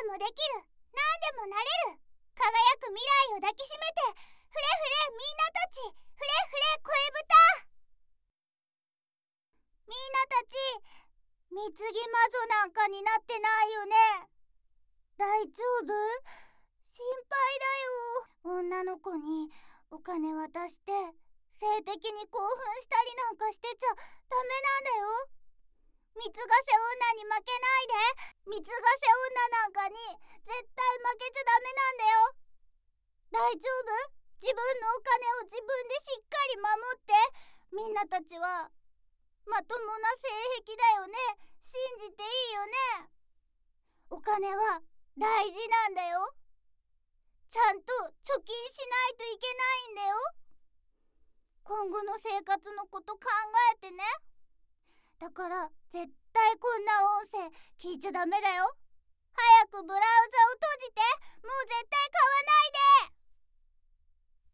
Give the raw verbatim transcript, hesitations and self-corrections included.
でもできる、何でもなれる、輝く未来を抱きしめて、フレフレみんなたち、フレフレ声豚。みんなたち、貢ぎ魔女なんかになってないよね。大丈夫？心配だよ。女の子にお金渡して性的に興奮したりなんかしてちゃダメなんだよ。蜜がせ女に負けないで。蜜がせ女なんかに絶対負けちゃダメなんだよ。大丈夫？自分のお金を自分でしっかり守って。みんなたちはまともな性癖だよね。信じていいよね。お金は大事なんだよ。ちゃんと貯金しないといけないんだよ。今後の生活のこと考えてね。だから絶対こんな音声聞いちゃダメだよ。